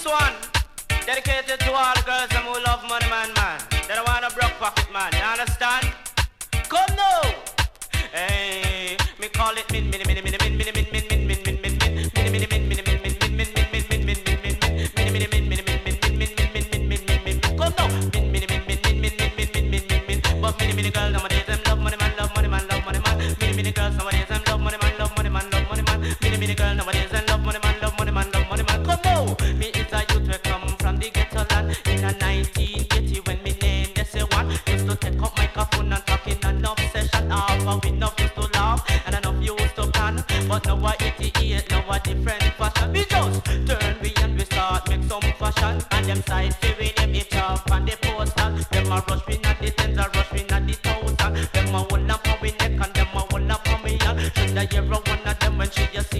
one, dedicated to all the girls who love money, man. They don't want a broke pocket, man. You understand? Come now. Hey, me call it min min min min min min min min min min min min min min min min min min mini girl nowadays them love money man, love money man, love money man. Mini girls nowadays them love money man, love money man, love money man. Mini girl nowadays them love money man, love money man, love money man. Come now, me is a youth we come from the ghetto land in a 1980 when me name they say one. Used to take up microphone and talking enough session. Half we enough used to laugh and enough used to plan. But now I 88, now a different fashion. We just turn we and we start make some fashion. And them side we name it up and they post that. Them a rush me not the tens a rush me not the thousand. Them a hold up on me neck and them a hold up on me hand. Should I ever one of them when she just